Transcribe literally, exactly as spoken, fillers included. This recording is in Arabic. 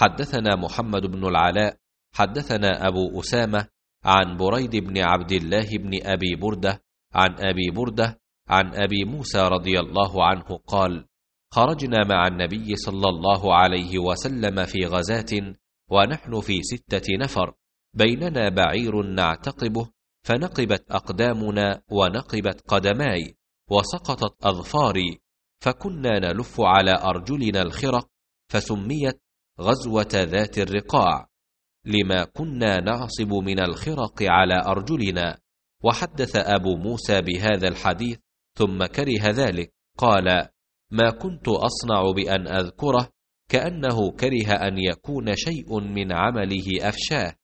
حدثنا محمد بن العلاء حدثنا أبو أسامة عن بريد بن عبد الله بن أبي بردة عن أبي بردة عن أبي موسى رضي الله عنه قال: خرجنا مع النبي صلى الله عليه وسلم في غزاة ونحن في ستة نفر، بيننا بعير نعتقبه، فنقبت أقدامنا ونقبت قدماي وسقطت أظفاري، فكنا نلف على أرجلنا الخرق، فسميت غزوة ذات الرقاع لما كنا نعصب من الخرق على أرجلنا. وحدث أبو موسى بهذا الحديث ثم كره ذلك، قال: ما كنت أصنع بأن أذكره، كأنه كره أن يكون شيء من عمله أفشاه.